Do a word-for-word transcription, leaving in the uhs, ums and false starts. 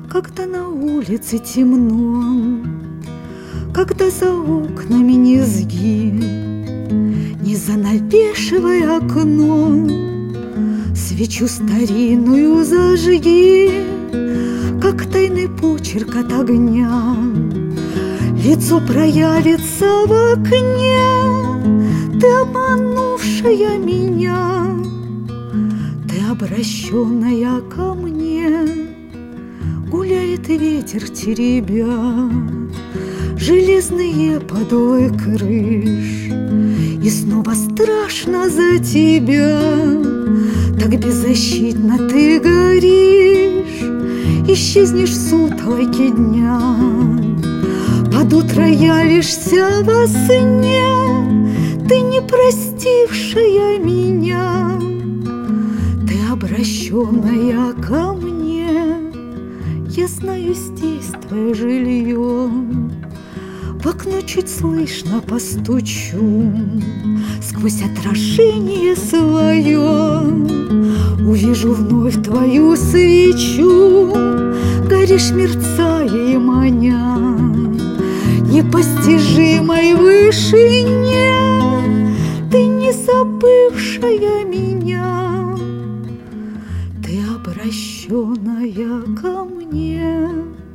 Когда на улице темно, когда за окнами низги, не занавешивай окно, свечу старинную зажги, как тайный почерк от огня. Лицо проявится в окне, ты обманувшая меня, ты обращенная ко мне. Гуляет ветер, теребя железные подолы крыш, и снова страшно за тебя. Так беззащитно ты горишь, исчезнешь в сутолоке дня. Под утро явишься во сне, ты не простившая меня, ты обращенная ко мне. Я знаю, здесь твое жилье, в окно чуть слышно постучу, сквозь отражение свое увижу вновь твою свечу. Горишь, мерцая и маня непостижимой вышине, ты не забывшая меня, ты обращенная ко мне.